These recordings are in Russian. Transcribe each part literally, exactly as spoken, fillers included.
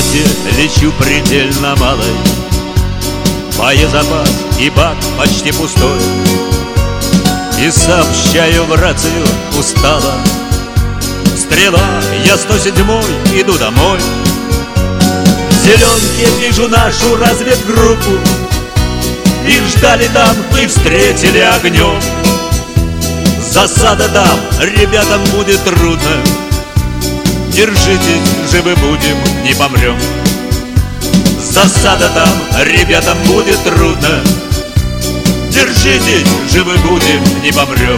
высоте лечу предельно малой. Боезапас и бак почти пустой, и сообщаю в рацию устало: стрела, я сто седьмой, иду домой. В зеленке вижу нашу разведгруппу, их ждали там и встретили огнем. Засада там, ребятам будет трудно, держитесь, живы будем, не помрем. Засада там, ребятам будет трудно, держитесь, живы будем, не помрем.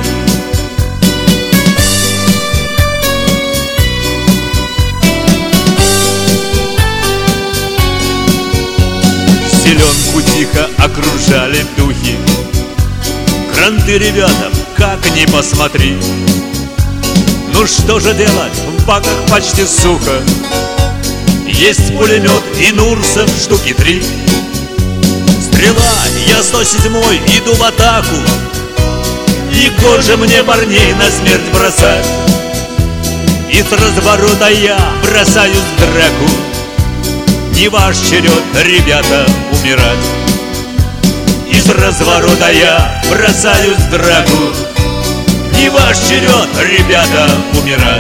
Зеленку тихо окружали духи, кранты ребятам, как ни посмотри. Ну что же делать, в баках почти сухо, есть пулемет и Нурсов штуки три. Стрела, я сто седьмой, иду в атаку, и гоже мне парней на смерть бросать. И с разворота я бросаюсь в драку, не ваш черед, ребята, умирать. И с разворота я бросаюсь в драку, не ваш черед, ребята, умирать.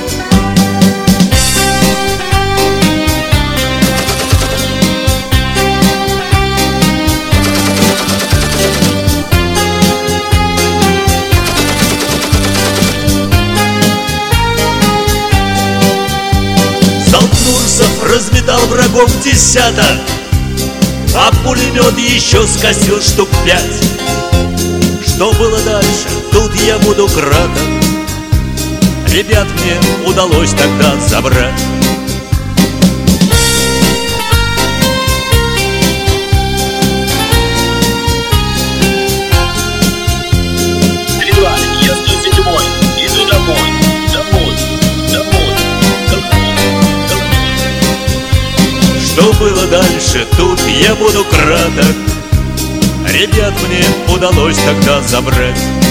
Залп Нурсов разметал врагов десяток, а пулемет еще скосил штук пять. Что было дальше, тут я буду краток, ребят мне удалось тогда забрать. Стрела, я сто седьмой, иду домой, домой, домой, домой, домой. Что было дальше, тут я буду краток, ребят мне удалось тогда забрать.